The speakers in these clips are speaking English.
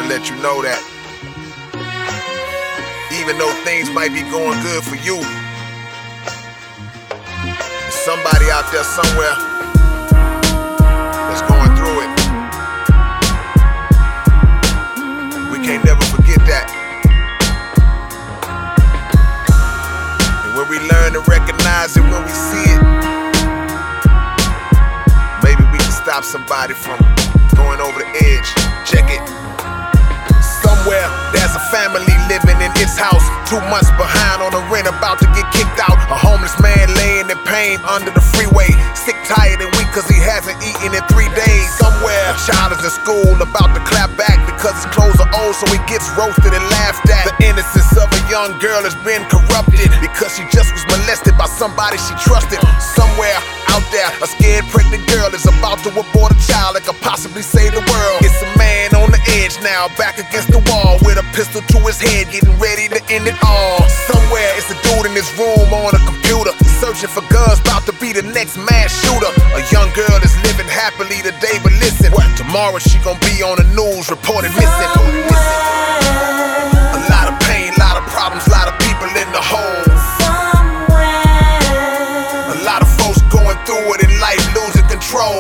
to let you know that even though things might be going good for you, there's somebody out there somewhere that's going through it. We can't never forget that. And when we learn to recognize it when we see it, maybe we can stop somebody from going over the edge. Check it. Somewhere there's a family living in its house, 2 months behind on the rent, about to get kicked out. A homeless man laying in pain under the freeway, sick, tired, and weak cause he hasn't eaten in 3 days. Somewhere a child is in school about to clap back because his clothes are old, so he gets roasted and laughed at. The innocence of a young girl has been corrupted because she just was molested by somebody she trusted. Somewhere out there, a scared pregnant girl is about to abort a child that could possibly save the world. It's a man on the edge now, back against the wall with a pistol to his head, getting ready to end it all. Somewhere it's a dude in his room on a computer, searching for guns, about to be the next mass shooter. A young girl is living happily today, but listen, tomorrow she gon' be on the news reported missing. A lot of pain, a lot of problems, a lot of people in the hole. A lot of folks going through it in life, losing control.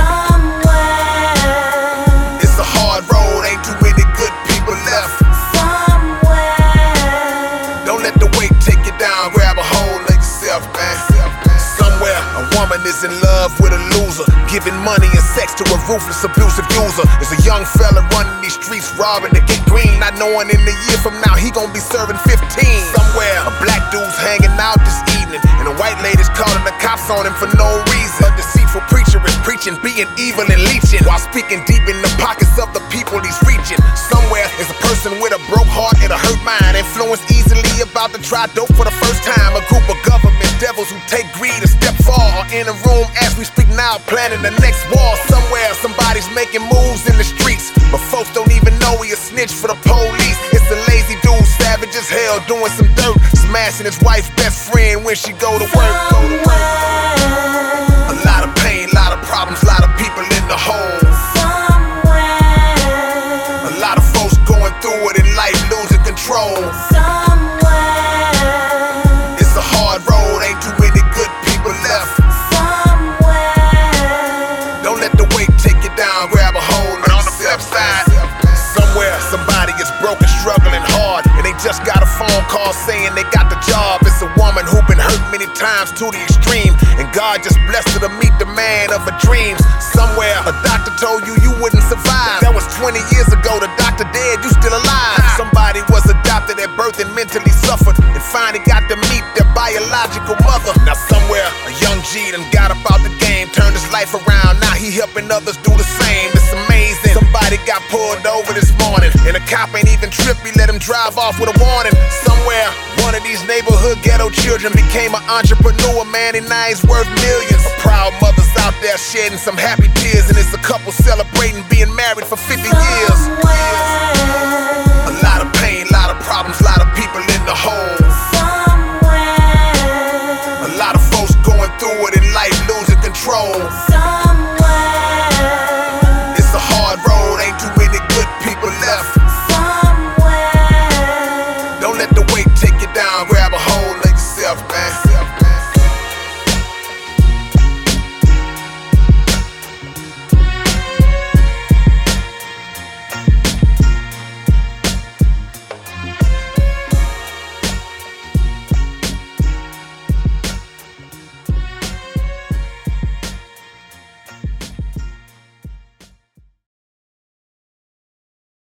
It's a hard road, ain't too many good people left. Don't let the weight take you down, grab a hold of yourself, man. Somewhere a woman is in love with a loser, giving money and sex to a ruthless, abusive user. There's a young fella running these streets, robbing to get green, not knowing in a year from now he gon' be serving 15. Somewhere a black dude's hanging out this evening, and a white lady's calling the cops on him for no reason. A deceitful preacher is preaching, being evil and leeching, while speaking deep in the pockets of the people he's reaching. Somewhere is a person with a broke heart and a hurt mind, influenced easily, about to try dope for the first time. A group of government devils who take greed a step far are in a room as we speak now, planning the next war. Somewhere somebody's making moves in the streets, but folks don't even know he a snitch for the police. It's a lazy dude, savage as hell, doing some dirt, smashing his wife's best friend when she go to work. A lot of pain, a lot of problems, a lot of people in the hole. A lot of folks going through it in life, losing control. It's a hard road, ain't too many good people left. Don't let the weight take you down, grab a hold. But on the flip side, somewhere somebody is broken, struggling hard, and they just got a phone call saying they got the job. It's a woman who been hurt many times to the extreme, and God just blessed her to meet the man of her dreams. Somewhere a doctor told you you wouldn't survive. That was 20 years ago, the doctor dead, you still alive. Somebody was adopted at birth and mentally suffered, and finally got to meet their biological mother. Now somewhere a young G done got up out the game, turned his life around, now he helping others do the same. It's amazing. Somebody got pulled over this morning, and a cop ain't even tripped, he let him drive off with a warning. Somewhere one of these neighborhood ghetto children became an entrepreneur, man, and now he's worth millions. A proud mother's out there shedding some happy tears, and it's a couple celebrating being married for 50 years.